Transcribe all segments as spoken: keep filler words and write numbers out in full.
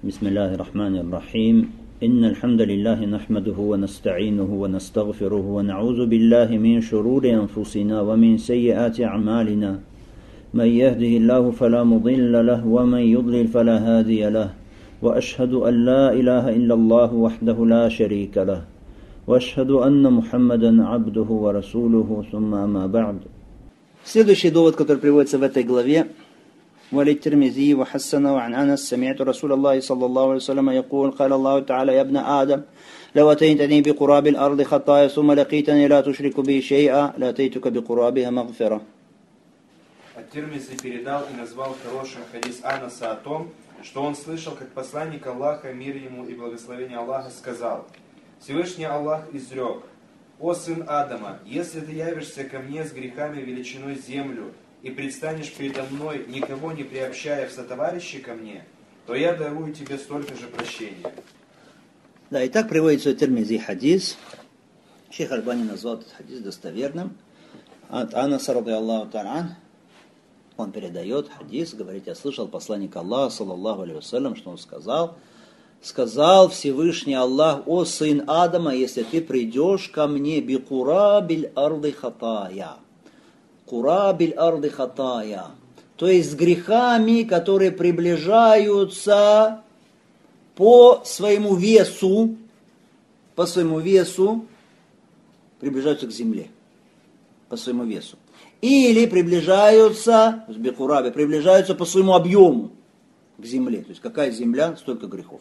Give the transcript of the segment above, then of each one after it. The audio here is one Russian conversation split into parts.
بسم الله الرحمن الرحيم إن الحمد لله نحمده ونستعينه ونستغفره ونعوذ بالله من شرور أنفسنا ومن سيئات أعمالنا من يهده الله فلا مضل له ومن يضلل فلا هادي له وأشهد أن لا إله إلا الله وحده لا شريك له وأشهد أن محمدا عبده ورسوله ثم أما بعد. Следующий довод, который приводится в этой главе: ولد الترمذي وحسنه وعن أنس سمعت رسول الله صلى الله عليه وسلم يقول قال الله تعالى يا ابن آدم لو أتيتني بقراب الأرض خطايا ثم لقيتني لا تشرك بي شيئا لأتيتك بقرابها مغفرة. Ат-Тирмизи передал и назвал хорошим хадис Анаса о том, что он слышал, как посланник Аллаха, мир ему и благословение Аллаха, сказал: Всевышний Аллах изрек: «О сын Адама, если ты явишься ко мне с грехами величиной землю и предстанешь передо мной, никого не приобщая в сотоварищи ко мне, то я дарую тебе столько же прощения». Да, и так приводится в Тирмизи хадис. Шейх Альбани назвал этот хадис достоверным. От Анаса ради Аллаху та'ala он передает хадис, говорит: я слышал посланника Аллаха, саллаллаху алейхи вассалям, что он сказал: сказал Всевышний Аллах: о сын Адама, если ты придешь ко мне бикурабиль арды хатая. Курабиль арды хатая. То есть с грехами, которые приближаются по своему весу, по своему весу, приближаются к земле. По своему весу. Или приближаются, с бикураби, приближаются по своему объему к земле. То есть какая земля, столько грехов.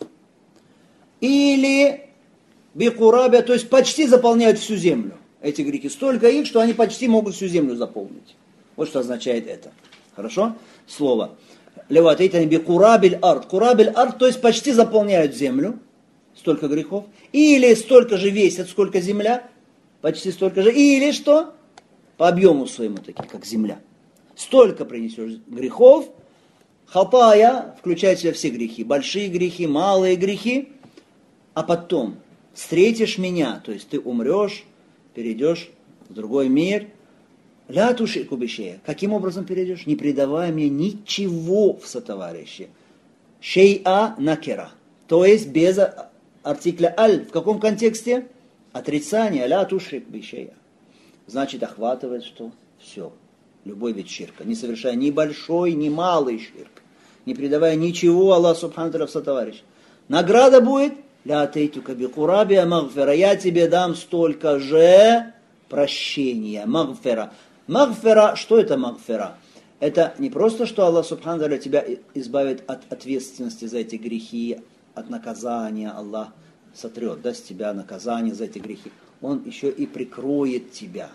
Или бикураби, то есть почти заполняют всю землю. Эти грехи, столько их, что они почти могут всю землю заполнить. Вот что означает это. Хорошо? Слово. Леватейтани бикурабиль ард. Курабиль ард, то есть почти заполняют землю. Столько грехов. Или столько же весят, сколько земля. Почти столько же. Или что? По объему своему, такие, как земля. Столько принесешь грехов. Хатая включает в себя все грехи. Большие грехи, малые грехи. А потом встретишь меня, то есть ты умрешь, перейдешь в другой мир. Ля тушику бишея. Каким образом перейдешь? Не предавая мне ничего в сотоварищи. Шей'a накера. То есть без артикля аль. В каком контексте? Отрицание. Ля тушику бишея. Значит, охватывает что? Все. Любой вид ширка. Не совершая ни большой, ни малый ширк. Не предавая ничего Аллаху субхану ва тааля в сотоварищ. Награда будет: ля атейтука бикурабия магфира. Я тебе дам столько же прощения. Магфира. Магфира, что это магфира? Это не просто, что Аллах субхану ва тааля тебя избавит от ответственности за эти грехи, от наказания. Аллах сотрет, да, с тебя наказание за эти грехи. Он еще и прикроет тебя.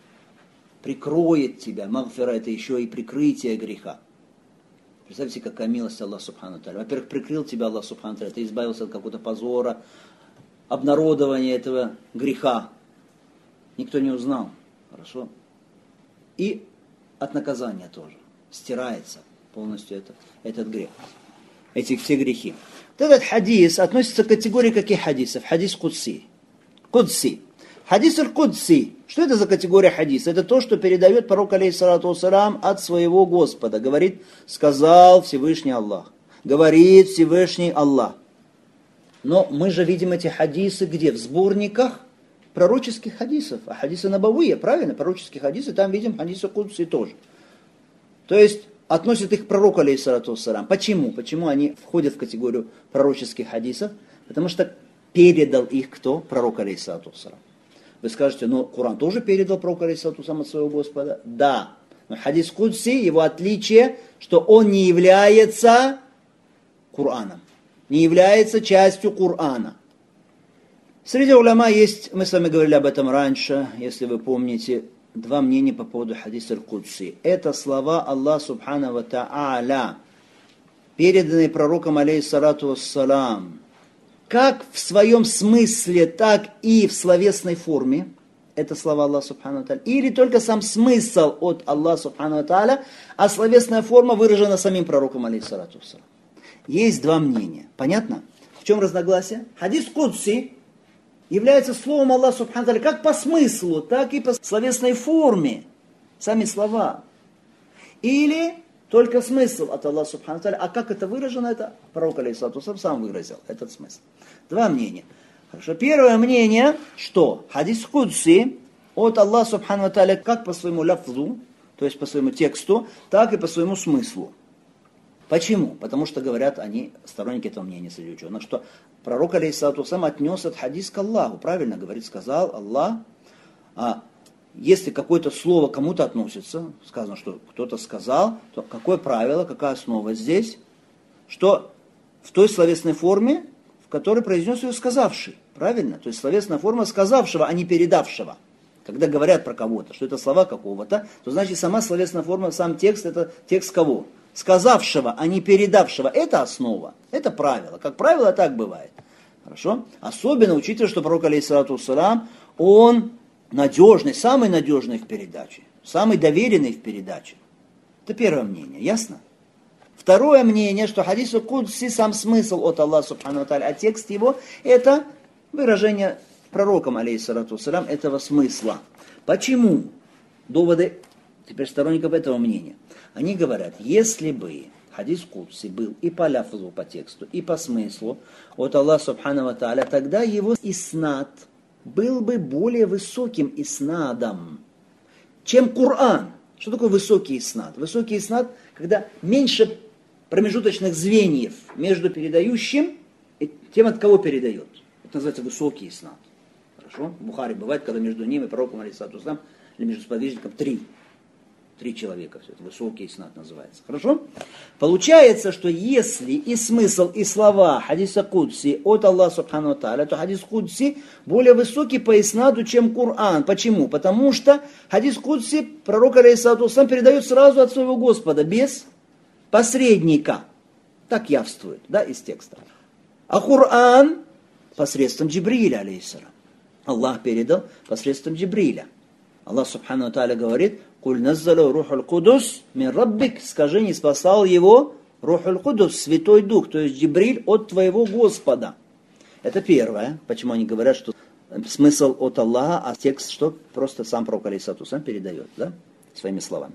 Прикроет тебя. Магфира — это еще и прикрытие греха. Представьте, какая милость Аллах субхану ва тааля. Во-первых, прикрыл тебя Аллах субхану ва тааля. Ты избавился от какого-то позора, обнародования этого греха. Никто не узнал. Хорошо? И от наказания тоже. Стирается полностью это, этот грех. Эти все грехи. Вот этот хадис относится к категории каких хадисов? Хадис Кудси. Кудси. Хадис аль-Кудси. Что это за категория хадиса? Это то, что передает пророк алейхиссалату вассалям от своего Господа. Говорит: сказал Всевышний Аллах. Говорит Всевышний Аллах. Но мы же видим эти хадисы где? В сборниках пророческих хадисов. А хадисы набавые, правильно? Пророческие хадисы, там видим хадисы Кудси тоже. То есть относят их к пророку алейхиссалату вассалям. Почему? Почему они входят в категорию пророческих хадисов? Потому что передал их кто? Пророк алейхиссалату вассалям. Вы скажете: ну, Коран тоже передал пророк алейхиссалату вассалям от своего Господа? Да. Но хадис Кудси, его отличие, что он не является Кораном. Не является частью Корана. Среди уляма есть, мы с вами говорили об этом раньше, если вы помните, два мнения по поводу хадиса аль-Кудси. Это слова Аллаха субхану ва тааля, переданные пророком алейхиссалату вассалам, как в своем смысле, так и в словесной форме. Это слова Аллаха субхану ва тааля. Или только сам смысл от Аллаха субхану ва тааля, а словесная форма выражена самим пророком алейхиссалату вассалам. Есть два мнения. Понятно? В чем разногласие? Хадис Кудси является словом Аллаха субхану ва тааля как по смыслу, так и по словесной форме. Сами слова. Или Только смысл от Аллаха Субхану Тааля. А как это выражено, это пророк алейхиссалату вассалам сам выразил этот смысл. Два мнения. Хорошо. Первое мнение, что хадис Кудси от Аллаха Субхану Тааля как по своему ляфзу, то есть по своему тексту, так и по своему смыслу. Почему? Потому что говорят они, сторонники этого мнения среди ученых, что пророк алейхиссалату вассалам отнес этот хадис к Аллаху. Правильно говорит, сказал Аллах. А если какое-то слово кому-то относится, сказано, что кто-то сказал, то какое правило, какая основа здесь? Что в той словесной форме, в которой произнес ее сказавший. Правильно? То есть словесная форма сказавшего, а не передавшего. Когда говорят про кого-то, что это слова какого-то, то значит сама словесная форма, сам текст, это текст кого? Сказавшего, а не передавшего. Это основа, это правило. Как правило, так бывает. Хорошо? Особенно учитывая, что пророк алейхиссалату вассалам, он надежный, самый надежный в передаче, самый доверенный в передаче. Это первое мнение, ясно? Второе мнение, что хадис Кудси, сам смысл от Аллаха Субхану ва Тааля, а текст его, это выражение пророком, алейхиссалату вассалам, этого смысла. Почему? Доводы теперь сторонников этого мнения. Они говорят, если бы хадис Кудси был и по ляфзу, по тексту, и по смыслу от Аллаха Субхану ва Тааля, тогда его иснад был бы более высоким иснадом, чем Коран. Что такое высокий иснад? Высокий иснад, когда меньше промежуточных звеньев между передающим и тем, от кого передает. Это называется высокий иснад. Хорошо? В Бухари бывает, когда между ним и пророком, алейхиссалату вассалам, или между сподвижником три. Три человека, все это высокий иснад называется. Хорошо? Получается, что если и смысл, и слова хадиса Кудси от Аллаха Субхану ва Тааля, то хадис Кудси более высокий по иснаду, чем Коран. Почему? Потому что хадис Кудси пророк алейхиссалату вассалам передает сразу от своего Господа, без посредника. Так явствует, да, из текста. А Коран посредством Джибриля, алейхиссалам. Аллах передал посредством Джибриля. Аллах Субхану ва Тааля говорит: «Куль наззалу рухуль кудус мин раббик», скажи, не спасал его рухуль кудус, Святой Дух, то есть Джибриль от твоего Господа. Это первое, почему они говорят, что смысл от Аллаха, а текст, что просто сам пророк алейхиссалату вассалам передает, да, своими словами.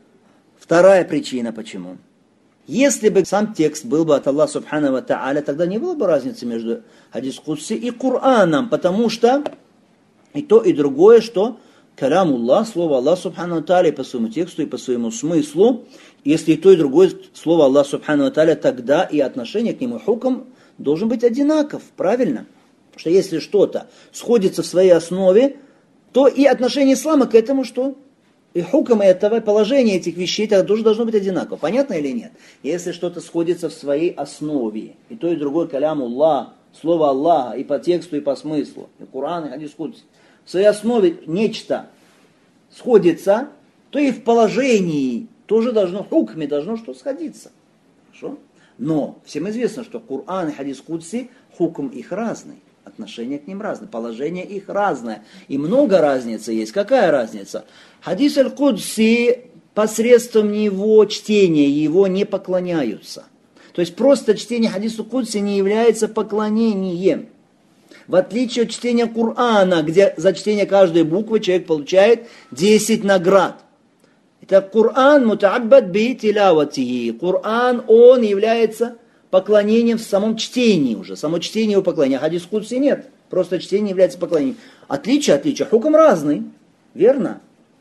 Вторая причина, почему. Если бы сам текст был бы от Аллаха Субхану ва Тааля, тогда не было бы разницы между хадис Кудси и Кораном, потому что и то, и другое, что калямуллах, слово Аллаха Субхану ва Тааля, по своему тексту и по своему смыслу. Если и то, и другое слово Аллаха Субхану ва Тааля, тогда и отношение к нему, хукм, должен быть одинаков, правильно? Потому что если что-то сходится в своей основе, то и отношение ислама к этому что? И хукм этого, положение этих вещей, это тоже должно быть одинаково. Понятно или нет? Если что-то сходится в своей основе, и то, и другое калямуллах, слово Аллаха, и по тексту, и по смыслу, и Коран, и хадис Кудси, в своей основе нечто сходится, то и в положении тоже должно, в хукме должно что сходиться. Хорошо? Но всем известно, что Коран и хадис Кудси, хукм их разный, отношение к ним разное, положение их разное. И много разницы есть. Какая разница? Хадис аль-Кудси посредством него чтения, его не поклоняются. То есть просто чтение хадису Кудси не является поклонением. В отличие от чтения Корана, где за чтение каждой буквы человек получает десять наград. Это Коран мутааббад би тилаватихи. Коран, он является поклонением в самом чтении уже. Само чтение его поклонение. А хадис Кудси нет. Просто чтение является поклонением. Отличие, отличие. Хукм разный. Верно?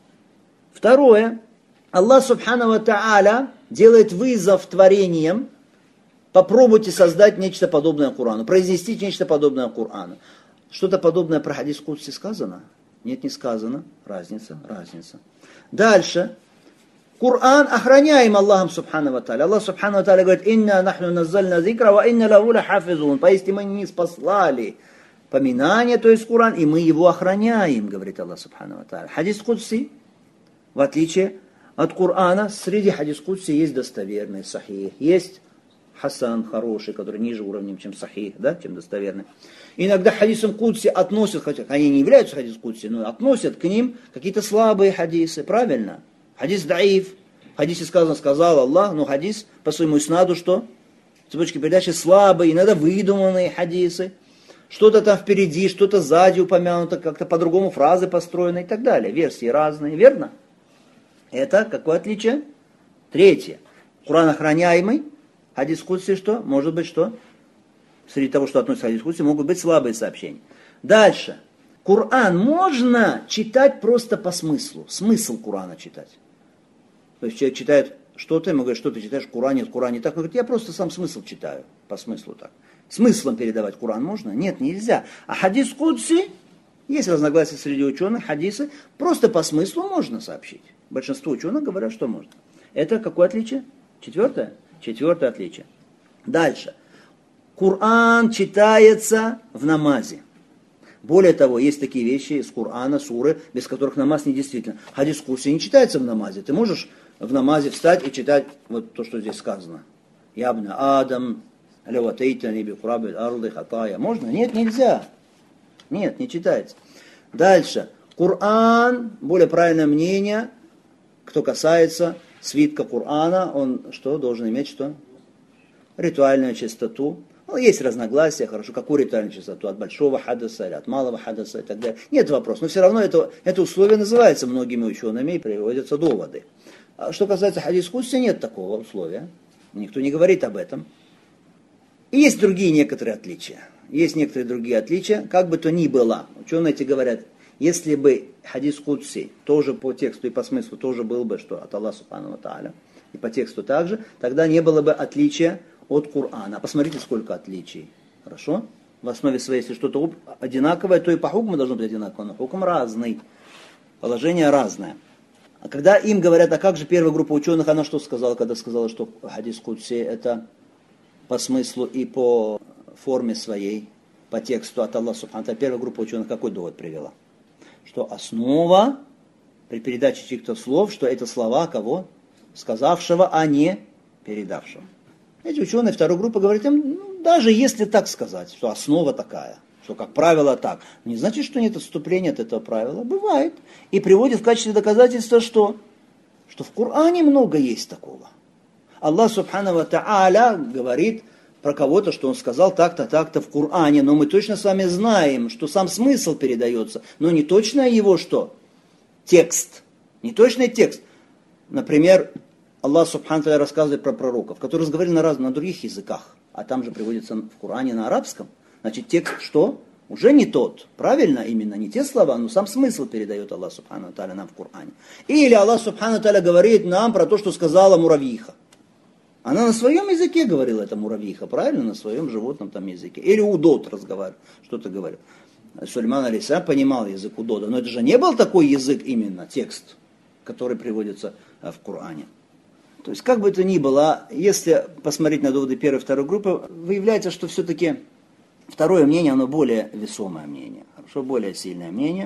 Второе. Аллах Субхану ва Тааля делает вызов творениям. Попробуйте создать нечто подобное Корану, произнести нечто подобное Корану. Что-то подобное про хадис Кудси сказано? Нет, не сказано. Разница, разница. Дальше. Коран охраняем Аллахом Субхану ва Тааля. Аллах Субхану ва Тааля говорит: «Инна нахну наззальна зикра, ва инна лаху лахафизун». Поистине мы не спаслали поминание, то есть Коран, и мы его охраняем, говорит Аллах Субхану ва Тааля. Хадис Кудси, в отличие от Корана, среди хадис Кудси есть достоверный, сахих, есть хасан, хороший, который ниже уровнем, чем сахих, да, чем достоверный. Иногда хадисам Кудси относят, хотя они не являются хадис Кудси, но относят к ним какие-то слабые хадисы, правильно? Хадис даиф, в хадисе сказано, сказал Аллах, но хадис по своему иснаду что? Цепочки передачи слабые, иногда выдуманные хадисы. Что-то там впереди, что-то сзади упомянуто, как-то по-другому фразы построены и так далее. Версии разные, верно? Это какое отличие? Третье. Коран охраняемый, хадис кудси что? Может быть что? Среди того, что относится к хадис кудси, могут быть слабые сообщения. Дальше. Коран можно читать просто по смыслу. Смысл Корана читать. То есть человек читает что-то, ему говорят, что ты читаешь в Коране, в Коране так. Он говорит, я просто сам смысл читаю, по смыслу так. Смыслом передавать Коран можно? Нет, нельзя. А хадис кудси, есть разногласия среди ученых, хадисы, просто по смыслу можно сообщить. Большинство ученых говорят, что можно. Это какое отличие? Четвертое? Четвертое отличие. Дальше. Коран читается в намазе. Более того, есть такие вещи из Корана, суры, без которых намаз не действительно. Хадис кудси не читается в намазе. Ты можешь в намазе встать и читать вот то, что здесь сказано. Ябна Адам, леватейтани бикурабит арды хатая. Можно? Нет, нельзя. Нет, не читается. Дальше. Коран, более правильное мнение, кто касается свитка Корана, он что должен иметь что? Ритуальную чистоту. Ну, есть разногласия, хорошо, какую ритуальную чистоту, от большого хадаса или от малого хадаса и так далее. Нет вопроса, но все равно это, это условие называется многими учеными и приводятся доводы. А что касается хадис кудси, нет такого условия. Никто не говорит об этом. И есть другие некоторые отличия. Есть некоторые другие отличия, как бы то ни было. Ученые эти говорят, если бы хадис кудси тоже по тексту и по смыслу тоже был бы, что от Аллаха субхану ва тааля, и по тексту также, тогда не было бы отличия от Корана. Посмотрите, сколько отличий. Хорошо? В основе своей, если что-то одинаковое, то и по хукму должно быть одинаково, но хукм разный. Положение разное. А когда им говорят, а как же первая группа ученых, она что сказала, когда сказала, что хадис кудси это по смыслу и по форме своей, по тексту от Аллаха субхану ва тааля, первая группа ученых какой довод привела? Что основа при передаче чьих-то слов, что это слова кого? Сказавшего, а не передавшего. Эти ученые второй группы говорят им, ну, даже если так сказать, что основа такая, что как правило так, не значит, что нет отступления от этого правила. Бывает. И приводит в качестве доказательства что? Что в Коране много есть такого. Аллах субхану ва тааля говорит про кого-то, что он сказал так-то, так-то в Коране, но мы точно с вами знаем, что сам смысл передается, но не точно его что? Текст. Не точный текст. Например, Аллах субхану ва тааля рассказывает про пророков, которые разговаривали на, раз, на других языках, а там же приводится в Коране на арабском. Значит, текст что? Уже не тот. Правильно именно, не те слова, но сам смысл передает Аллах субхану ва тааля нам в Коране. Или Аллах субхану ва тааля говорит нам про то, что сказала муравьиха. Она на своем языке говорила, это муравьиха, правильно? На своем животном там языке. Или удод разговаривал, что-то говорил. Сулейман алейхиссалям понимал язык удода, но это же не был такой язык именно, текст, который приводится в Коране. То есть, как бы это ни было, если посмотреть на доводы первой и второй группы, выявляется, что все-таки второе мнение, оно более весомое мнение, хорошо, более сильное мнение.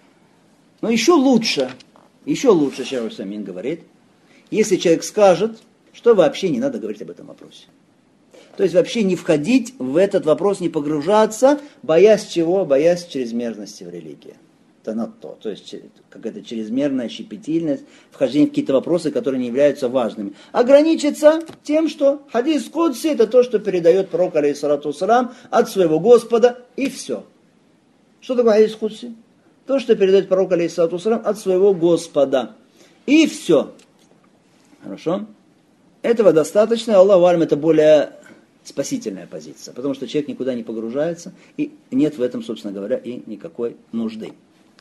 Но еще лучше, еще лучше, Шейх аль-Усаймин говорит, если человек скажет, что вообще не надо говорить об этом вопросе. То есть вообще не входить в этот вопрос, не погружаться, боясь чего? Боясь чрезмерности в религии. Это на то. То есть какая-то чрезмерная щепетильность, вхождение в какие-то вопросы, которые не являются важными. Ограничиться тем, что хадис кудси это то, что передает пророк алейхиссалату вассалям от своего Господа, и все. Что такое хадис кудси? То, что передает пророк алейхиссалату вассалям от своего Господа. И все. Хорошо? Этого достаточно, Аллаху алям, это более спасительная позиция, потому что человек никуда не погружается, и нет в этом, собственно говоря, и никакой нужды.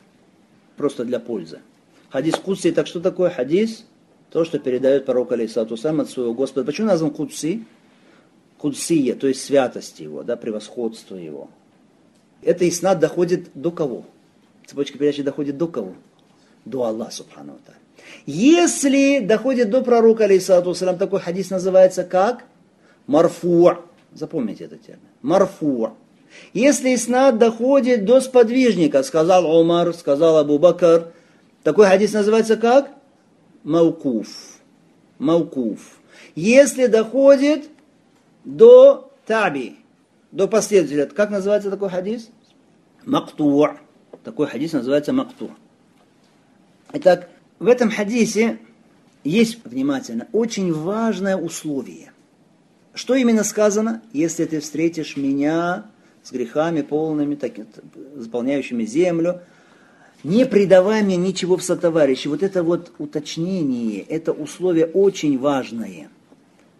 Просто для пользы. Хадис кудси, так что такое хадис? То, что передает пророк алейхиссалату вассалям от своего Господа. Почему назван кудси? Кудсия, то есть святость его, да, превосходство его. Это иснад доходит до кого? Цепочка передачи доходит до кого? До Аллаха субхану ва тааля. Если доходит до пророка алейхиссалату вассалям, такой хадис называется как? Марфу'. Запомните этот термин. Марфу'. Если иснад доходит до сподвижника, сказал Умар, сказал Абу Бакр, такой хадис называется как? Маукуф. Маукуф. Если доходит до таби, до последователя, как называется такой хадис? Макту'. Такой хадис называется макту'. Итак, в этом хадисе есть, внимательно, очень важное условие. Что именно сказано? Если ты встретишь меня с грехами полными, так, заполняющими землю, не предавай мне ничего в сотоварищи. Вот это вот уточнение, это условие очень важное.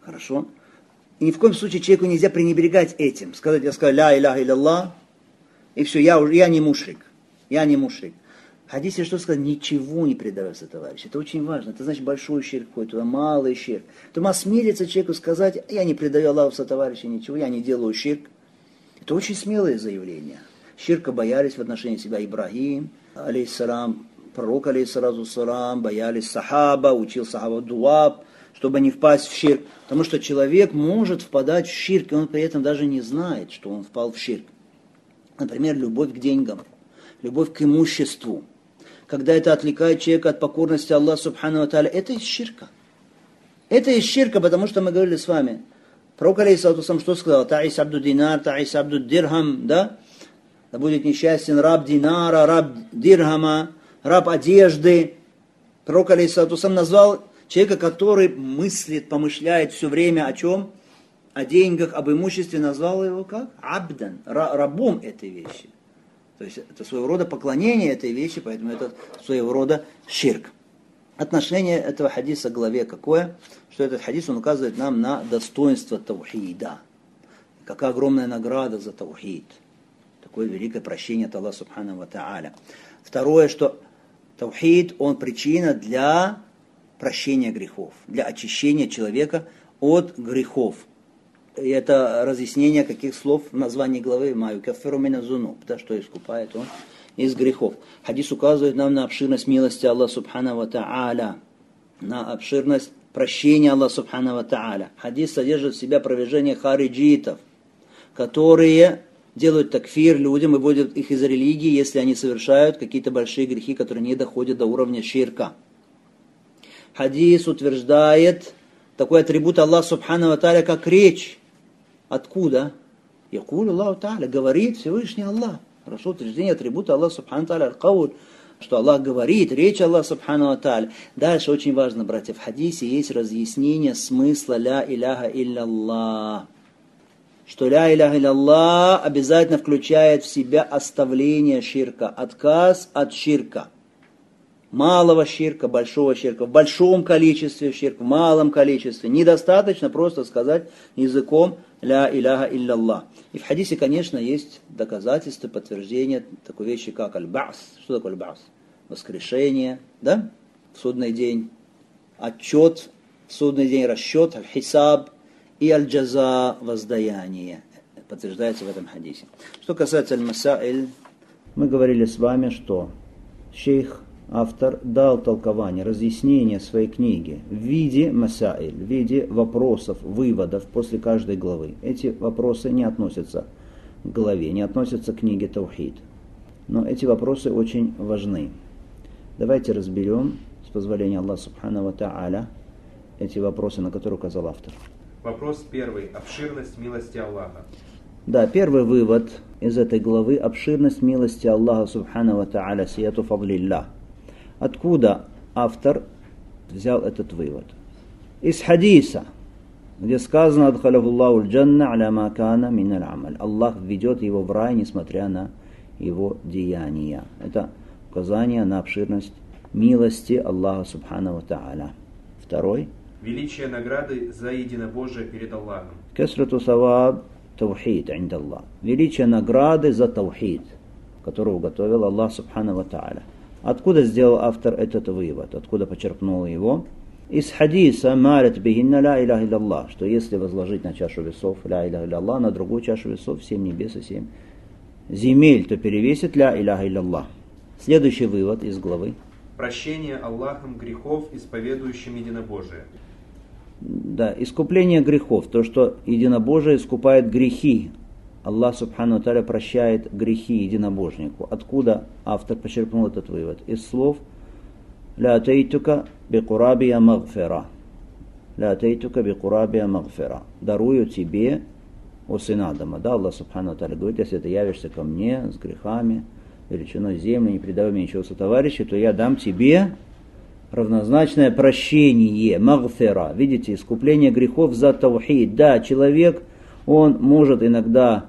Хорошо? И ни в коем случае человеку нельзя пренебрегать этим. Сказать, я сказал, ля иляха илlallah, и все, я, уже, я не мушрик. Я не мушрик. В хадисе что сказать? Ничего не предавайся, товарищ. Это очень важно. Это значит большой ширк какой-то, малый ширк. То осмелиться человеку сказать, я не предаю Аллаху сотоварища ничего, я не делаю ширк. Это очень смелое заявление. Ширка боялись в отношении себя Ибрагим, алейхиссалам, пророк, алейхиссалам, боялись сахаба, учил сахаба дуаб, чтобы не впасть в ширк. Потому что человек может впадать в ширк, и он при этом даже не знает, что он впал в ширк. Например, любовь к деньгам, любовь к имуществу. Когда это отвлекает человека от покорности Аллаху Субхану ва Тааля, это из ширка. Это из ширка, потому что мы говорили с вами. Пророк алейхиссалам что сказал? Та'ис абду динар, та'ис абду дирхам, да? Да будет несчастен раб динара, раб дирхама, раб одежды. Пророк алейхиссалам назвал человека, который мыслит, помышляет все время о чем? О деньгах, об имуществе, назвал его как? Абдан, рабом этой вещи. То есть это своего рода поклонение этой вещи, поэтому это своего рода ширк. Отношение этого хадиса к главе какое? Что этот хадис, он указывает нам на достоинство таухида. Какая огромная награда за таухид. Такое великое прощение от Аллаха Субхану ва Тааля. Второе, что таухид, он причина для прощения грехов, для очищения человека от грехов. И это разъяснение каких слов в названии главы «Маю каффиру мина зунуб», да, что искупает он из грехов. Хадис указывает нам на обширность милости Аллаха Субхану ва Тааля, на обширность прощения Аллаха Субхану ва Тааля. Хадис содержит в себя опровержение хариджитов, которые делают такфир людям и вводят их из религии, если они совершают какие-то большие грехи, которые не доходят до уровня ширка. Хадис утверждает такой атрибут Аллаха Субхану ва Тааля, как речь. Откуда? Якуль Аллаху Тааля, говорит Всевышний Аллах. Хорошо, утверждение атрибута Аллаха Субхану ва Тааля, аль-кауль, что Аллах говорит, речь Аллаха Субхану ва Тааля. Дальше очень важно, братья, в хадисе есть разъяснение смысла ля иляха илlallah. Что ля иляха илlallah обязательно включает в себя оставление ширка, отказ от ширка. Малого ширка, большого ширка, в большом количестве ширка, в малом количестве. Недостаточно просто сказать языком ля иляха илlallah. И в хадисе, конечно, есть доказательства, подтверждения такой вещи, как аль-ба'с. Что такое аль-ба'с? Воскрешение, да? В судный день. Отчет, в судный день расчет, аль-хисаб и аль-джаза, воздаяние. Подтверждается в этом хадисе. Что касается аль-масаиль, мы говорили с вами, что шейх, автор, дал толкование, разъяснение своей книги в виде масаиль, в виде вопросов, выводов после каждой главы. Эти вопросы не относятся к главе, не относятся к книге Таухид. Но эти вопросы очень важны. Давайте разберем, с позволения Аллаха Субхану ва Тааля, эти вопросы, на которые указал автор. Вопрос первый. Обширность милости Аллаха. Да, первый вывод из этой главы – обширность милости Аллаха Субхану ва Тааля, сияту фадлиллах. Откуда автор взял этот вывод? Из хадиса, где сказано «Адхалахуллаху аль-джанна аля ма кана мин аль-амаль». Аллах введет его в рай, несмотря на его деяния. Это указание на обширность милости Аллаха Субхану ва Тааля. Второй. Величие награды за единобожие перед Аллахом. Касрату саваб таухид инда Аллах. Величие награды за таухид, которую уготовил Аллах Субхану ва Тааля. Откуда сделал автор этот вывод? Откуда почерпнул его? Из хадиса «Марят бихинна ля иляха илlallah», что если возложить на чашу весов ля иляха илlallah, на другую чашу весов семь небес и семь земель, то перевесит ля иляха илlallah. Следующий вывод из главы. Прощение Аллахом грехов, исповедующим единобожие. Да, искупление грехов, то, что единобожие искупает грехи. Аллах Субхану ва Тааля прощает грехи единобожнику. Откуда автор почерпнул этот вывод? Из слов «Ля атейтука бикурабия магфира». «Ля атейтука бикурабия магфира». «Дарую тебе, о сын Адама». Да, Аллах Субхану ва Тааля говорит, если ты явишься ко мне с грехами, величиной земли, не предавай мне ничего сотоварища, то я дам тебе равнозначное прощение, магфира. Видите, искупление грехов за таухид. Да, человек, он может иногда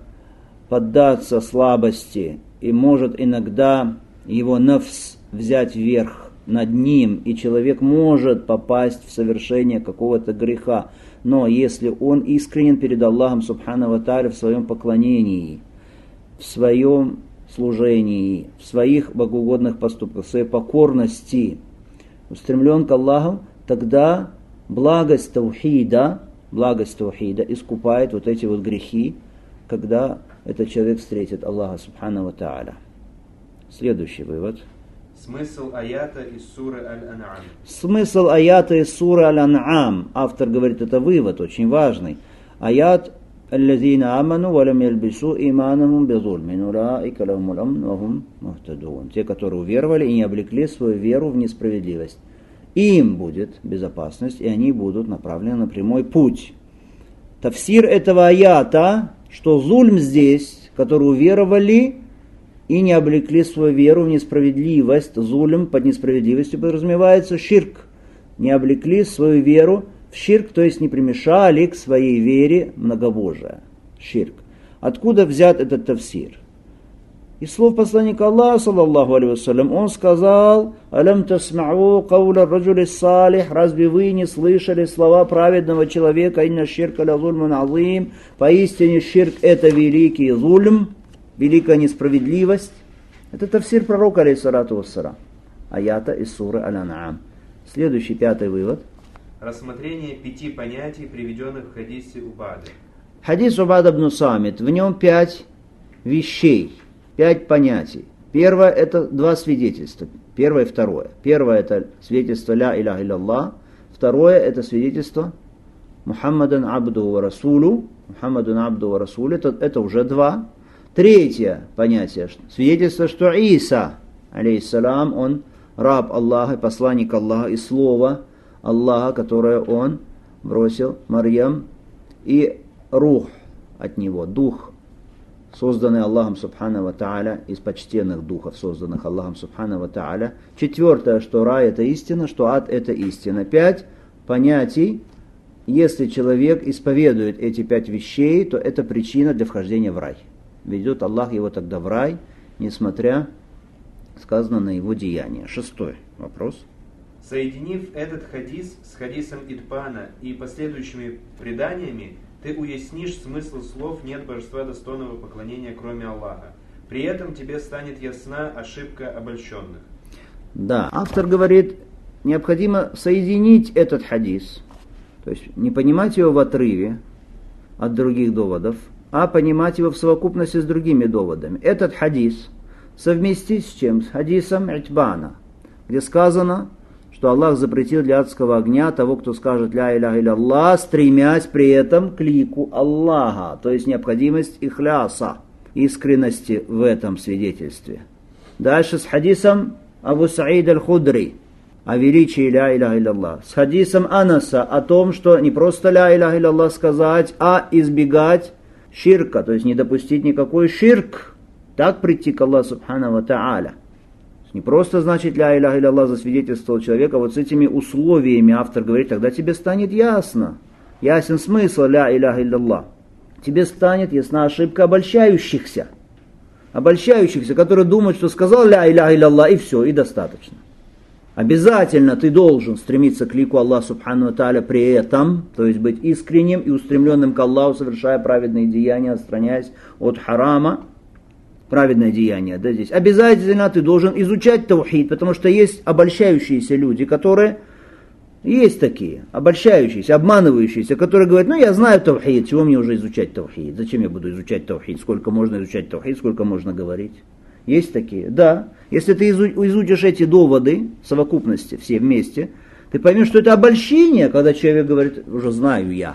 поддаться слабости, и может иногда его нафс взять верх над ним, и человек может попасть в совершение какого-то греха. Но если он искренен перед Аллахом Субхану ва Тааля в своем поклонении, в своем служении, в своих богоугодных поступках, в своей покорности, устремлен к Аллаху, тогда благость таухида, благость таухида искупает вот эти вот грехи, когда этот человек встретит Аллаха Субхану ва Тааля. Следующий вывод. Смысл аята из суры Аль-Ан'ам. Смысл аята из суры Аль-Ан'ам. Автор говорит, это вывод очень важный. Аят «Аллазина аману валям ялбису иманахум бизульмин улаика лахумул амн ва хум мухтадун». Те, которые уверовали и не облекли свою веру в несправедливость. Им будет безопасность, и они будут направлены на прямой путь. Тафсир этого аята, что зульм здесь, которые уверовали и не облекли свою веру в несправедливость, зулем под несправедливостью подразумевается ширк, не облекли свою веру в ширк, то есть не примешали к своей вере многобожие, ширк. Откуда взят этот тафсир? Из слов посланника Аллаха, саллаллаху алейхи вассалям, он сказал: «Алям тасма'у кауля раджули салих», разве вы не слышали слова праведного человека: «Инна ширка ля зульмун азим», поистине ширк это великий зульм, великая несправедливость. Это тафсир пророка, алейхиссалату вассалам, аята из суры Аль-Ан'ам. Следующий, пятый вывод. Рассмотрение пяти понятий, приведенных в хадисе Убады. Хадис Убада ибн Самит, в нем пять вещей, пять понятий. Первое — это два свидетельства. Первое и второе. Первое — это свидетельство «Ля иляха илляллах». Второе — это свидетельство «Мухаммадан абду ва расулу». «Мухаммадан абду ва расулу» — это, это уже два. Третье понятие, свидетельство, что Иса, алейхиссалам, он раб Аллаха, посланник Аллаха и слово Аллаха, которое он бросил Марьям, и рух от него, дух, созданный Аллахом Субхану ва Тааля, из почтенных духов, созданных Аллахом Субхану ва Тааля. Четвертое, что рай это истина, что ад это истина. Пять понятий. Если человек исповедует эти пять вещей, то это причина для вхождения в рай. Ведет Аллах его тогда в рай, несмотря, сказано, на его деяния. Шестой вопрос. Соединив этот хадис с хадисом Идбана и последующими преданиями, ты уяснишь смысл слов «нет божества достойного поклонения, кроме Аллаха». При этом тебе станет ясна ошибка обольщенных. Да, автор говорит, необходимо соединить этот хадис, то есть не понимать его в отрыве от других доводов, а понимать его в совокупности с другими доводами. Этот хадис совместить с чем? С хадисом Идбана, где сказано, что Аллах запретил для адского огня того, кто скажет «Ля иляха илляллах», стремясь при этом к лику Аллаха, то есть необходимость ихляса, искренности в этом свидетельстве. Дальше с хадисом Абу Саид аль-Худри о величии «Ля иляха илляллах», с хадисом Анаса о том, что не просто «Ля иляха илляллах» сказать, а избегать ширка, то есть не допустить никакой ширк, так прийти к Аллаху Субхану ва Тааля. Не просто значит «Ля иляха илляллах» засвидетельствовал человека, вот с этими условиями автор говорит, тогда тебе станет ясно, ясен смысл «Ля иляха илляллах». Тебе станет ясна ошибка обольщающихся, обольщающихся, которые думают, что сказал «Ля иляха илляллах» и все, и достаточно. Обязательно ты должен стремиться к лику Аллаха Субхану ва Тааля при этом, то есть быть искренним и устремленным к Аллаху, совершая праведные деяния, отстраняясь от харама. Праведное деяние, да, здесь. Обязательно ты должен изучать таухид, потому что есть обольщающиеся люди, которые, есть такие, обольщающиеся, обманывающиеся, которые говорят, ну я знаю таухид, чего мне уже изучать таухид, зачем я буду изучать таухид, сколько можно изучать таухид, сколько можно говорить. Есть такие, да. Если ты изучишь эти доводы в совокупности, все вместе, ты поймешь, что это обольщение, когда человек говорит, уже знаю я.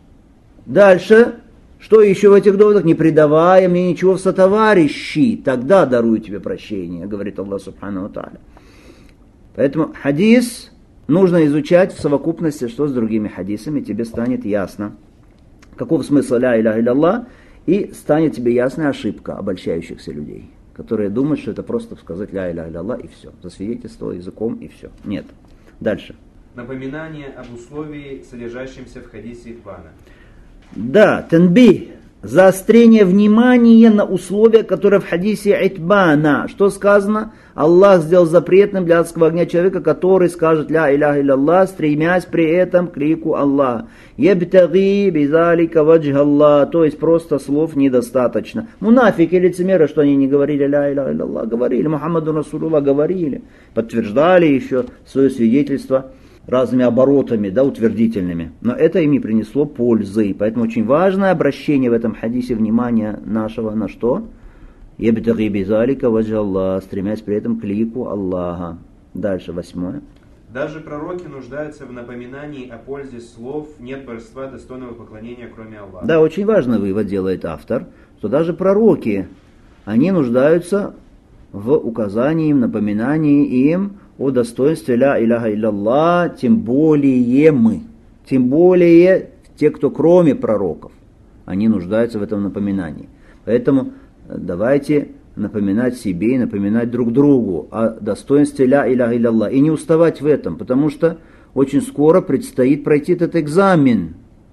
Дальше. Что еще в этих доводах? Не предавая мне ничего в сотоварищи, тогда дарую тебе прощение, говорит Аллах Субхану ва Тааля. Поэтому хадис нужно изучать в совокупности, что с другими хадисами, тебе станет ясно, каков смысл «Ля иляха илляллах», и станет тебе ясна ошибка обольщающихся людей, которые думают, что это просто сказать «Ля иляха илляллах» и все, засвидетельствовал языком и все. Нет. Дальше. Напоминание об условии, содержащемся в хадисе Идбана. Да, танбих, Заострение внимания на условия, которые в хадисе Итбана. Что сказано? Аллах сделал запретным для адского огня человека, который скажет ля иляха илlallah, стремясь при этом к лику Аллаха. Ябтаги бизалика ваджх Аллах. То есть просто слов недостаточно. Мунафики, лицемеры, что они не говорили ля иляха илlallah, говорили. Мухаммаду Расулуллах говорили. Подтверждали еще свое свидетельство разными оборотами, да, утвердительными. Но это им не принесло пользы. Поэтому очень важное обращение в этом хадисе внимания нашего на что? Ябтаги бизалика ваджх Аллах, стремясь при этом к лику Аллаха. Дальше, восьмое. Даже пророки нуждаются в напоминании о пользе слов «нет божества, достойного поклонения, кроме Аллаха». Да, очень важный вывод делает автор, что даже пророки, они нуждаются в указании им, напоминании им о достоинстве ля иляха илlallah, тем более мы, тем более те, кто кроме пророков, они нуждаются в этом напоминании. Поэтому давайте напоминать себе и напоминать друг другу о достоинстве ля иляха илlallah. И не уставать в этом, потому что очень скоро предстоит пройти этот экзамен.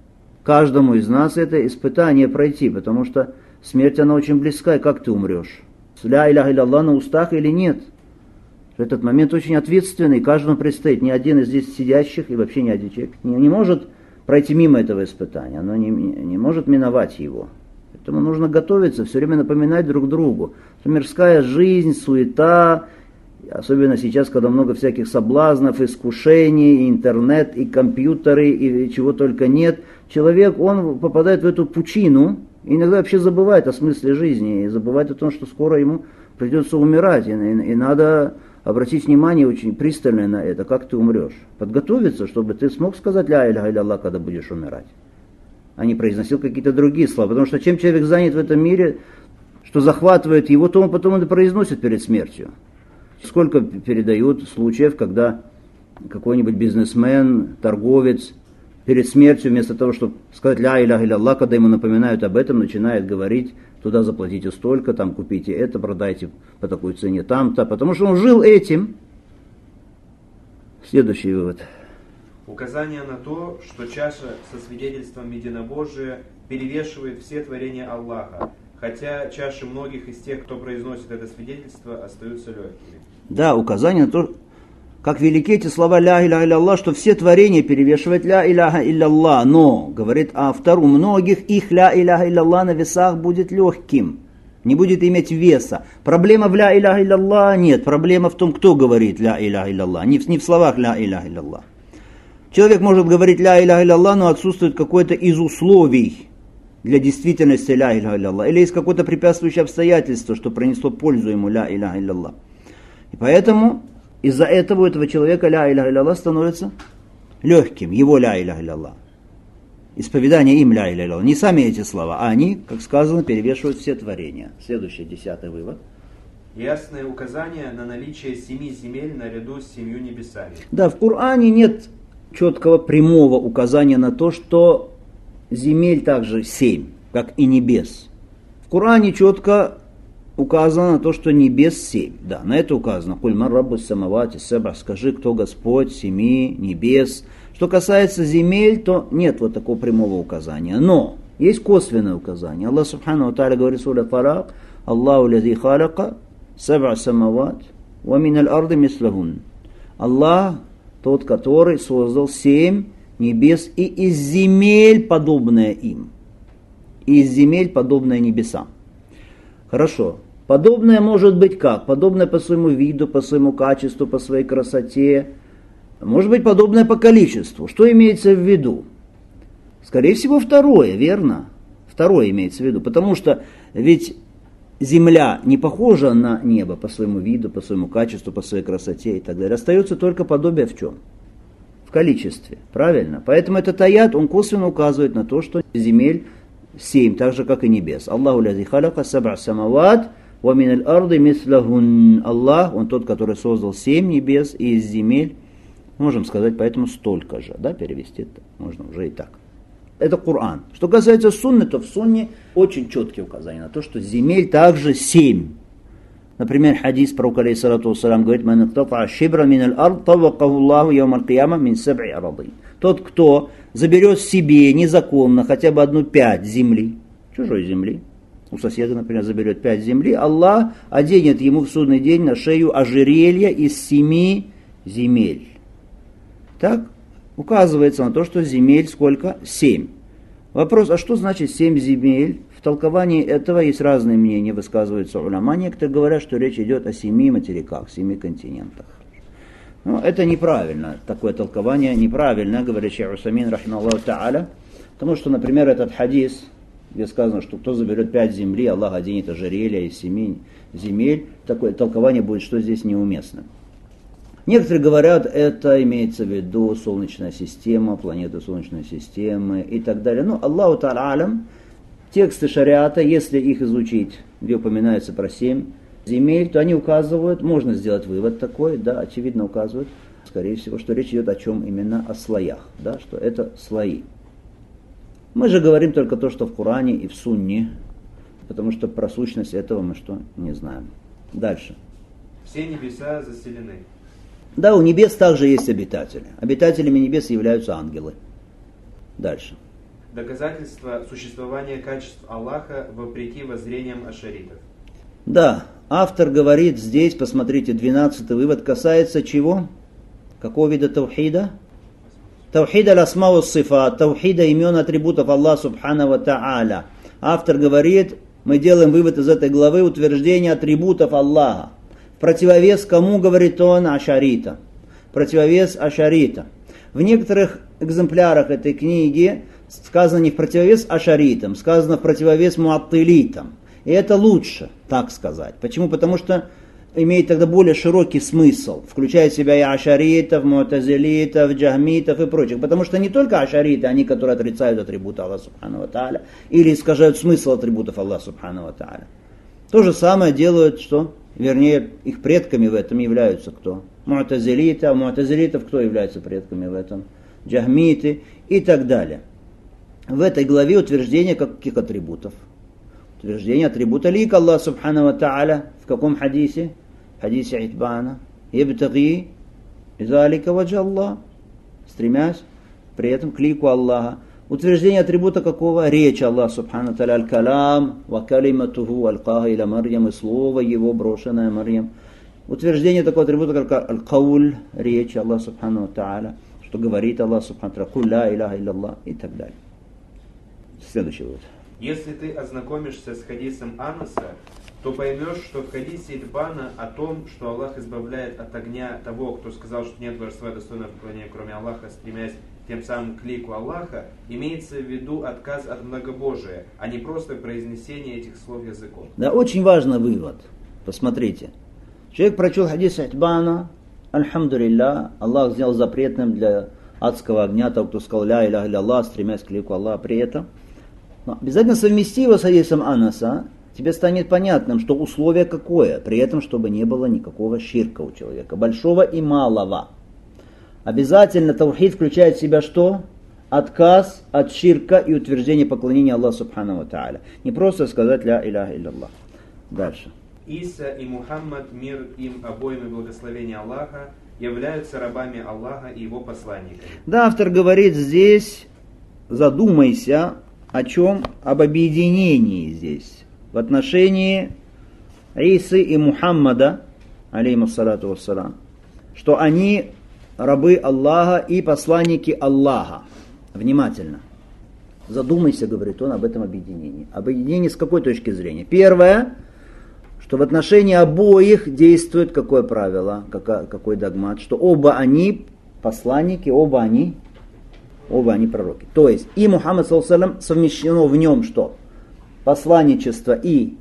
Каждому из нас это испытание пройти, потому что смерть, она очень близка, и как ты умрешь? С ля иляха илlallah на устах или нет? Этот момент очень ответственный, каждому предстоит. Ни один из здесь сидящих и вообще ни один человек не, не может пройти мимо этого испытания, оно не, не может миновать его. Поэтому нужно готовиться, все время напоминать друг другу. Мирская жизнь, суета, особенно сейчас, когда много всяких соблазнов, искушений, и интернет, и компьютеры, и чего только нет. Человек, он попадает в эту пучину, и иногда вообще забывает о смысле жизни, и забывает о том, что скоро ему придется умирать, и, и, и надо обратить внимание очень пристально на это, как ты умрешь. Подготовиться, чтобы ты смог сказать ля иляха илlallah, когда будешь умирать, а не произносил какие-то другие слова. Потому что чем человек занят в этом мире, что захватывает его, то он потом это произносит перед смертью. Сколько передают случаев, когда какой-нибудь бизнесмен, торговец перед смертью, вместо того, чтобы сказать ля иляха илlallah, когда ему напоминают об этом, начинает говорить: туда заплатите столько, там купите это, продайте по такой цене там-то, потому что он жил этим. Следующий вывод. Указание на то, что чаша со свидетельством единобожия перевешивает все творения Аллаха, хотя чаши многих из тех, кто произносит это свидетельство, остаются легкими. Да, указание на то, как велики эти слова ля иляха илlallah, что все творения перевешивают ля иляха илlallah. Но, говорит автор, у многих их ля иляха илlallah на весах будет легким, не будет иметь веса. Проблема в ля иляха илlallah нет, проблема в том, кто говорит ля иляха илlallah, не в, не в словах ля иляха илlallah. Человек может говорить ля иляха илlallah, но отсутствует какое-то из условий для действительности ля иляха илlallah. Или есть какое-то препятствующее обстоятельство, что принесло пользу ему ля иляха илlallah. И поэтому из-за этого у этого человека ля иляха илlallah становится легким, его ля иляха илlallah. Исповедание им ля иляха илlallah. Не сами эти слова, а они, как сказано, перевешивают все творения. Следующий, десятый вывод. Ясное указание на наличие семи земель наряду с семью небесами. Да, в Коране нет четкого прямого указания на то, что земель также семь, как и небес. В Коране четко указано на то, что небес семь. Да, на это указано. «Куль ман раббус самавати саб'а», скажи, кто Господь семи небес. Что касается земель, то нет вот такого прямого указания. Но есть косвенное указание. Аллах субхану ва тааля говорит в суре Фарак: «Аллаху лази халака саб'а самават ва миналь арды мислахун». Аллах тот, который создал семь небес и из земель, подобное им. И из земель, подобное небесам. Хорошо. Подобное может быть как? Подобное по своему виду, по своему качеству, по своей красоте. Может быть подобное по количеству. Что имеется в виду? Скорее всего второе, верно? Второе имеется в виду. Потому что ведь земля не похожа на небо по своему виду, по своему качеству, по своей красоте и так далее. Остается только подобие в чем? В количестве. Правильно? Поэтому этот аят, он косвенно указывает на то, что земель семь, так же как и небес. Аллаху лази халака саб'а самават ва миналь арды мислахун. Аллах, он тот, который создал семь небес и из земель, можем сказать, поэтому столько же. Да, перевести это можно уже и так. Это Коран. Что касается сунны, то в сунне очень четкие указания на то, что земель также семь. Например, хадис пророка алейхиссалату вассалям говорит: «Ман иктафа шибра миналь ард, тавакаху Аллаху яум аль-кияма мин саб'и арадин». Тот, кто заберет себе незаконно хотя бы одну пять земли, чужой земли. У соседа, например, заберет пять земли, Аллах оденет ему в судный день на шею ожерелье из семи земель. Так указывается на то, что земель сколько? Семь. Вопрос, а что значит семь земель? В толковании этого есть разные мнения, высказываются уляма. Некоторые говорят, что речь идет о семи материках, семи континентах. Но это неправильно, такое толкование неправильно, говорит шейх Усаймин, рахимахуллаху та'аля, потому что, например, этот хадис, где сказано, что кто заберет пять земли, Аллах оденет ожерелье из семи земель, такое толкование будет, что здесь неуместно. Некоторые говорят, это имеется в виду Солнечная система, планеты Солнечной системы и так далее. Ну, Аллаху та'алям, тексты шариата, если их изучить, где упоминается про семь земель, то они указывают, можно сделать вывод такой, да, очевидно указывают, скорее всего, что речь идет о чем именно, о слоях, да, что это слои. Мы же говорим только то, что в Коране и в Сунне, потому что про сущность этого мы что, не знаем. Дальше. Все небеса заселены. Да, у небес также есть обитатели. Обитателями небес являются ангелы. Дальше. Доказательство существования качеств Аллаха вопреки воззрениям ашаритов. Да, автор говорит здесь, посмотрите, двенадцатый вывод касается чего? Какого вида таухида? Таухида аль-асма ва сифат, таухида имен атрибутов Аллаха субхана ва та'аля. Автор говорит, мы делаем вывод из этой главы утверждения атрибутов Аллаха. Противовес кому, говорит он, ашарита. Противовес ашарита. В некоторых экземплярах этой книги сказано не в противовес ашаритам, сказано в противовес муаттилитам. И это лучше, так сказать. Почему? Потому что имеет тогда более широкий смысл, включая в себя и ашаритов, муатазилитов, джахмитов и прочих. Потому что не только ашариты, они, которые отрицают атрибуты Аллаха субхану ва тааля, или искажают смысл атрибутов Аллаха субхану ва тааля. То же самое делают, что? Вернее, их предками в этом являются кто? Муатазилиты, а муатазилитов кто является предками в этом? Джахмиты и так далее. В этой главе утверждение каких атрибутов? Утверждение атрибута лика Аллах субхану ва тааля. В каком хадисе? В хадисе Итбана. Ябтаги изалика ваджа Аллах. Стремясь при этом к лику Аллаха. Утверждение атрибута какого? Речь Аллаха субхану ва тааля. Аль-калам ва калиматуху аль-каха иля Марьям. И слово его, брошенное Марьям. Утверждение такого атрибута, как аль-кауль, речь Аллаха субхану ва тааля. Что говорит Аллах субхану ва тааля. Куль ла иляха илля Аллах. И так далее. Следующий вывод. Если ты ознакомишься с хадисом Анаса, то поймешь, что в хадисе Итбана о том, что Аллах избавляет от огня того, кто сказал, что нет божества достойного поклонения, кроме Аллаха, стремясь тем самым к лику Аллаха, имеется в виду отказ от многобожия, а не просто произнесение этих слов языком. Да, очень важный вывод. Посмотрите. Человек прочел хадис Итбана, альхамдулилля, Аллах сделал запретным для адского огня того, кто сказал ля иляха илля Аллах, стремясь к лику Аллаха при этом. Но обязательно совмести его с хадисом Анаса, тебе станет понятным, что условие какое, при этом, чтобы не было никакого ширка у человека, большого и малого. Обязательно таухид включает в себя что? Отказ от ширка и утверждение поклонения Аллаху субхану ва тааля. Не просто сказать ля иляха илля Аллах. Дальше. Иса и Мухаммад, мир им обоим и благословение Аллаха, являются рабами Аллаха и его посланниками. Да, автор говорит здесь, задумайся, о чем? Об объединении здесь. В отношении Исы и Мухаммада, алейхима салату вассалам, что они рабы Аллаха и посланники Аллаха. Внимательно. Задумайся, говорит он, об этом объединении. Объединение с какой точки зрения? Первое, что в отношении обоих действует какое правило, какой, какой догмат, что оба они посланники, оба они Оба они пророки. То есть и Мухаммад саллаллаху алейхи ва саллям совмещено в нем что? Посланничество и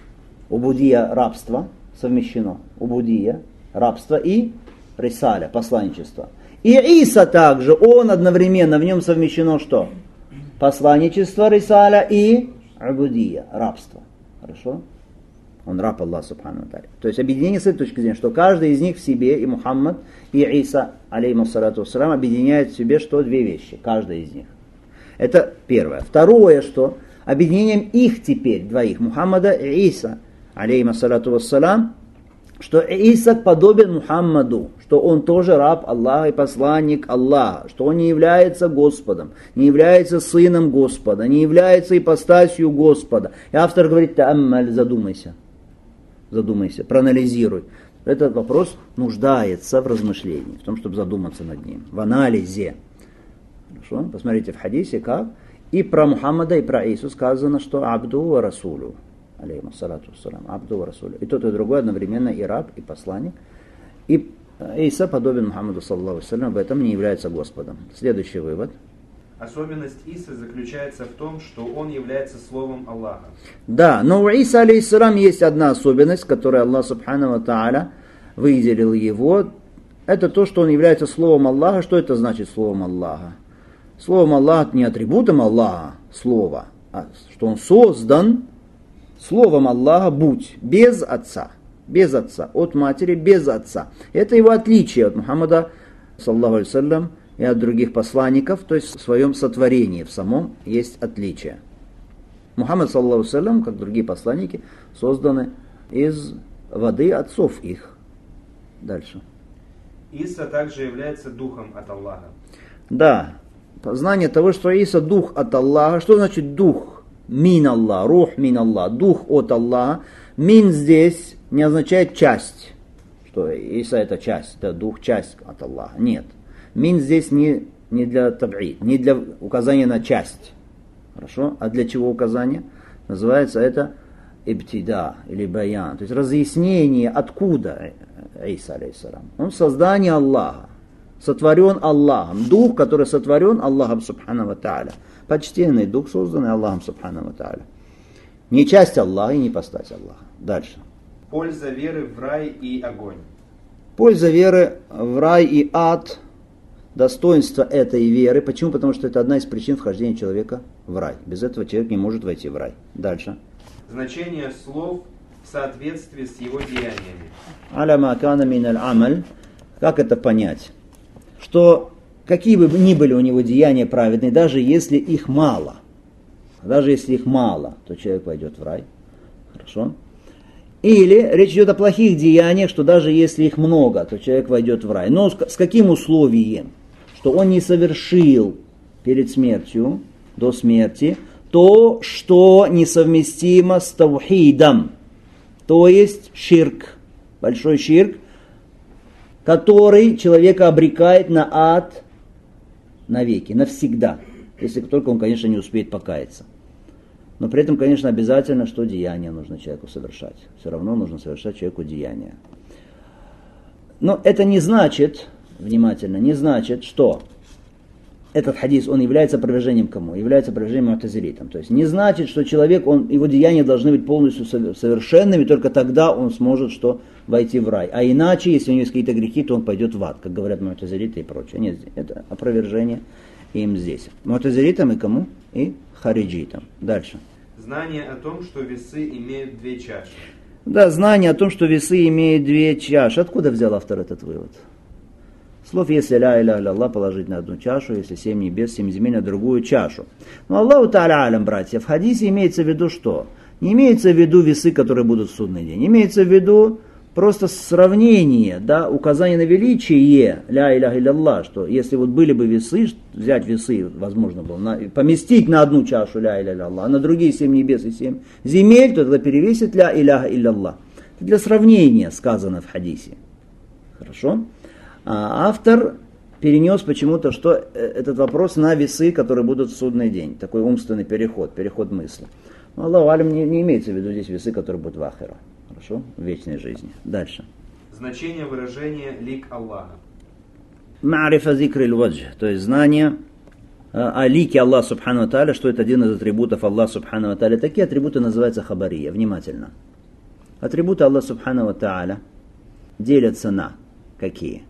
убудия, рабство совмещено. Убудия, рабство и рисаля, посланничество. И Иса также, он одновременно, в нем совмещено что? Посланничество, рисаля и убудия, рабство. Хорошо? Он раб Аллаха субхану ва тааля. То есть объединение с этой точки зрения, что каждый из них в себе, и Мухаммад, и Иса, алейхима салату вассалам, объединяет в себе что? Две вещи, каждый из них. Это первое. Второе, что объединением их теперь, двоих, Мухаммада и Иса, алейхима салату вассалам, что Иса подобен Мухаммаду, что он тоже раб Аллаха и посланник Аллаха, что он не является Господом, не является сыном Господа, не является ипостасью Господа. И автор говорит: тааммаль, задумайся, задумайся, проанализируй. Этот вопрос нуждается в размышлении, в том, чтобы задуматься над ним, в анализе. Хорошо? Посмотрите в хадисе, как и про Мухаммада, и про Ису сказано, что абду ва расулу. Алейхи салату вассалам, абду ва расулу. И тот, и другой одновременно и раб, и посланник. И Иса подобен Мухаммаду, саллаллаху алейхи ва саллям, в этом не является Господом. Следующий вывод. Особенность Исы заключается в том, что он является словом Аллаха. Да, но у Иса, алейхиссалам, есть одна особенность, которую Аллах субхану ва тааля выделил его. Это то, что он является словом Аллаха. Что это значит словом Аллаха? Словом Аллаха не атрибутом Аллаха, слово, а что он создан словом Аллаха, будь, без отца, без отца, от матери, без отца. Это его отличие от Мухаммада, саллаллаху алейхи ва саллям, и от других посланников, то есть в своем сотворении, в самом есть отличие. Мухаммад, саллаллаху алейхи ва саллям, как другие посланники, созданы из воды отцов их. Дальше. Иса также является духом от Аллаха. Да, познание того, что Иса дух от Аллаха. Что значит дух? Мин Аллах, рух мин Аллах, дух от Аллаха. Мин здесь не означает часть, что Иса это часть, это дух, часть от Аллаха. Нет. Мин здесь не, не для таб'ид, не для указания на часть. Хорошо? А для чего указание? Называется это ибтида или баян. То есть разъяснение, откуда Иса, алейхиссалам. Он создание Аллаха. Сотворен Аллахом. Дух, который сотворен Аллахом субхану ва тааля. Почтенный дух, созданный Аллахом субхану ва тааля. Не часть Аллаха и не постать Аллаха. Дальше. Польза веры в рай и огонь. Польза веры в рай и ад. Достоинство этой веры. Почему? Потому что это одна из причин вхождения человека в рай. Без этого человек не может войти в рай. Дальше. Значение слов в соответствии с его деяниями. Аля ма кана мин аль-амаль. Как это понять? Что какие бы ни были у него деяния праведные, даже если их мало, даже если их мало, то человек пойдет в рай. Хорошо? Или речь идет о плохих деяниях, что даже если их много, то человек войдет в рай. Но с, с каким условием? Что он не совершил перед смертью, до смерти, то, что несовместимо с таухидом, то есть ширк, большой ширк, который человека обрекает на ад навеки, навсегда, если только он, конечно, не успеет покаяться. Но при этом, конечно, обязательно, что деяние нужно человеку совершать. Все равно нужно совершать человеку деяния. Но это не значит, внимательно, не значит, что этот хадис, он является опровержением кому? Является опровержением му'тазилитам. То есть не значит, что человек, он, его деяния должны быть полностью совершенными, только тогда он сможет что? Войти в рай. А иначе, если у него есть какие-то грехи, то он пойдет в ад, как говорят му'тазилиты и прочее. Нет, это опровержение им здесь. Му'тазилитам и кому? И хариджитам. Дальше. Знание о том, что весы имеют две чаши. Да, знание о том, что весы имеют две чаши. Откуда взял автор этот вывод? Слов, если ля иля иля Аллах положить на одну чашу, если семь небес, семь земель на другую чашу. Но Аллаху та'аля алям, братья, в хадисе имеется в виду что? Не имеется в виду весы, которые будут в судный день. Имеется в виду просто сравнение, да, указание на величие ля иля иля Аллах, что если вот были бы весы, взять весы, возможно было, на, поместить на одну чашу ля иля иля Аллах, а на другие семь небес и семь земель, то тогда перевесит ля иля иля Аллах. Это для сравнения сказано в хадисе. Хорошо? А автор перенес почему-то, что этот вопрос на весы, которые будут в судный день. Такой умственный переход, переход мысли. Но Аллаху алям не, не имеется в виду здесь весы, которые будут в ахира. Хорошо? В вечной жизни. Дальше. Значение выражения лик Аллаха. Ма'рифа зикри аль-вадж, то есть знание о лике Аллаха субхану ва тааля, что это один из атрибутов Аллаха субхану ва тааля. Такие атрибуты называются хабария. Внимательно. Атрибуты Аллаха субхану ва тааля делятся на какие?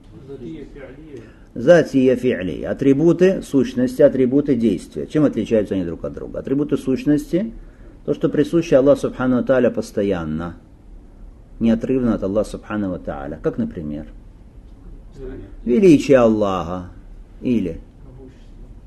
Затия фи'ли. Атрибуты сущности, атрибуты действия. Чем отличаются они друг от друга? Атрибуты сущности, то, что присуще Аллаху субхану ва тааля постоянно, неотрывно от Аллаха субхану ва тааля. Как, например, величие Аллаха или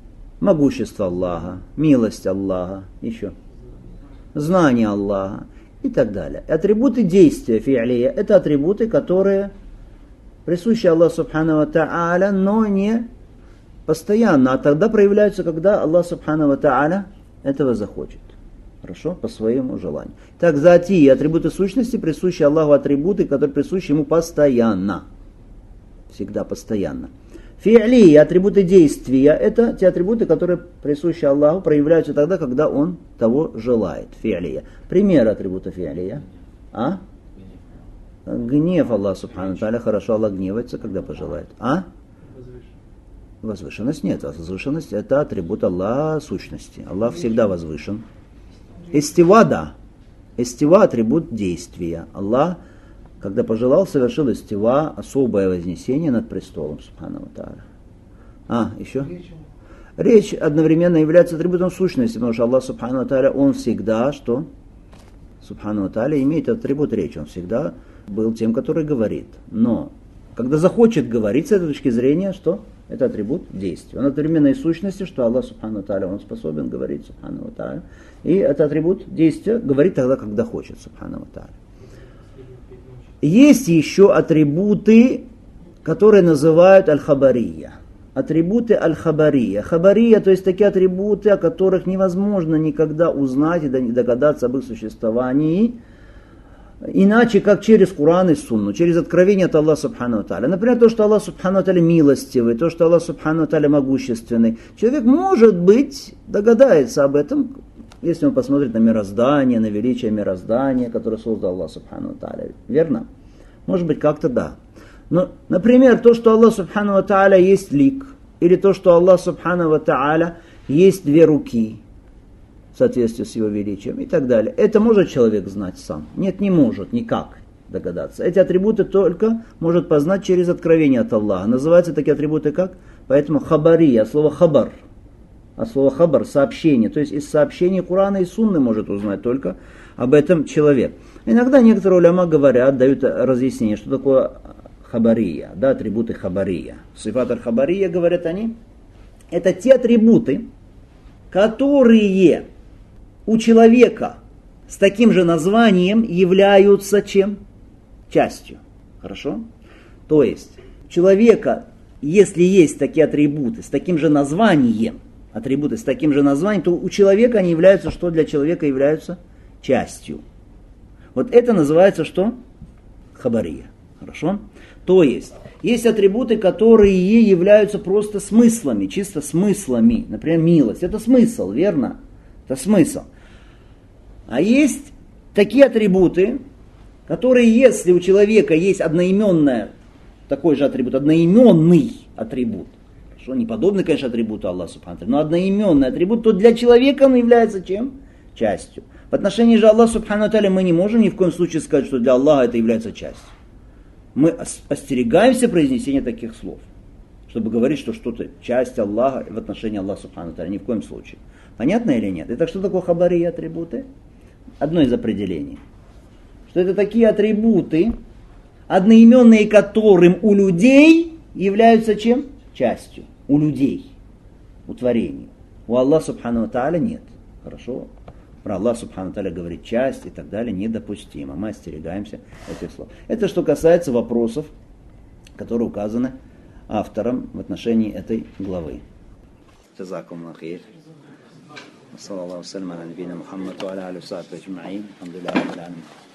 могущество Аллаха, милость Аллаха, еще знание Аллаха. и так далее. Атрибуты действия фи'лия – это атрибуты, которые присущи Аллаху Субхану ва Та'аля, но не постоянно, а тогда проявляются, когда Аллах Субхану ва Та'аля этого захочет. Хорошо? По своему желанию. Так, заати, атрибуты сущности присущи Аллаху, атрибуты, которые присущи ему постоянно. Всегда постоянно. Фи'ли, атрибуты действия, это те атрибуты, которые присущи Аллаху, проявляются тогда, когда Он того желает. Фи'лия. Пример атрибута фи'лия. А? Гнев Аллаха Субхану Тааля. Хорошо, Аллах гневается, когда пожелает. А? Возвышенность нет. Возвышенность это атрибут Аллаха сущности. Аллах всегда возвышен. Истива, да. Истива атрибут действия. Аллах, когда пожелал, совершил истива, особое вознесение над престолом Субхану ва Тааля. А, еще? Речь одновременно является атрибутом сущности, потому что Аллах Субхану ва Тааля, Он всегда, что? Субхану ва Тааля имеет атрибут речи, Он всегда был тем, который говорит. Но, когда захочет говорить, с этой точки зрения, что? Это атрибут действия. Он одновременно и сущности, что Аллах Субхану ва Тааля, Он способен говорить, Субхану ва Тааля. И это атрибут действия, говорит тогда, когда хочет, Субхану ва Тааля. Есть еще атрибуты, которые называют аль-хабария. Атрибуты аль-хабария. Хабария, то есть такие атрибуты, о которых невозможно никогда узнать и догадаться об их существовании, иначе, как через Куран и Сунну, через откровение от Аллаха Субхану ва Тааля. Например, то, что Аллах Субхану ва Тааля милостивый, то, что Аллах Субхану ва Тааля могущественный. Человек, может быть, догадается об этом, если он посмотрит на мироздание, на величие мироздания, которое создал Аллах Субхану ва Тааля. Верно? Может быть, как-то да. Но, например, то, что Аллах Субхану ва Тааля есть лик, или то, что Аллах Субхану ва Тааля есть две руки, в соответствии с его величием, и так далее. Это может человек знать сам? Нет, не может, никак догадаться. Эти атрибуты только может познать через откровение от Аллаха. Называются такие атрибуты как? Поэтому хабария, слово хабар. А слово хабар – сообщение. То есть из сообщений Курана и Сунны может узнать только об этом человек. Иногда некоторые уляма говорят, дают разъяснение, что такое хабария, да, атрибуты хабария. Сифат аль-хабария, говорят они, это те атрибуты, которые у человека с таким же названием являются чем? Частью. Хорошо? То есть, у человека, если есть такие атрибуты с таким же названием, атрибуты с таким же названием, то у человека они являются, что для человека являются частью. Вот это называется что? Хабария. Хорошо? То есть, есть атрибуты, которые являются просто смыслами, чисто смыслами. Например, милость. Это смысл, верно? Это смысл. А есть такие атрибуты, которые, если у человека есть одноименное, такой же атрибут, одноименный атрибут, что не подобный, конечно, атрибуту Аллаха Субхану ва Тааля, но одноименный атрибут, то для человека он является чем? Частью. В отношении же Аллаха Субхану ва Тааля мы не можем ни в коем случае сказать, что для Аллаха это является частью. Мы остерегаемся произнесения таких слов, чтобы говорить, что что-то часть Аллаха в отношении Аллаха Субхану ва Тааля, ни в коем случае. Понятно или нет? Итак, что такое хабари атрибуты? Одно из определений. Что это такие атрибуты, одноименные которым у людей являются чем? Частью. У людей. У творений. У Аллаха Субхану ва Тааля нет. Хорошо? Про Аллаха Субхану ва Тааля говорить часть и так далее недопустимо. Мы остерегаемся этих слов. Это что касается вопросов, которые указаны автором в отношении этой главы. Джазакумуллаху хейр. صلى الله وسلم على نبينا محمد وعلى آله وصحبه أجمعين الحمد لله رب العالمين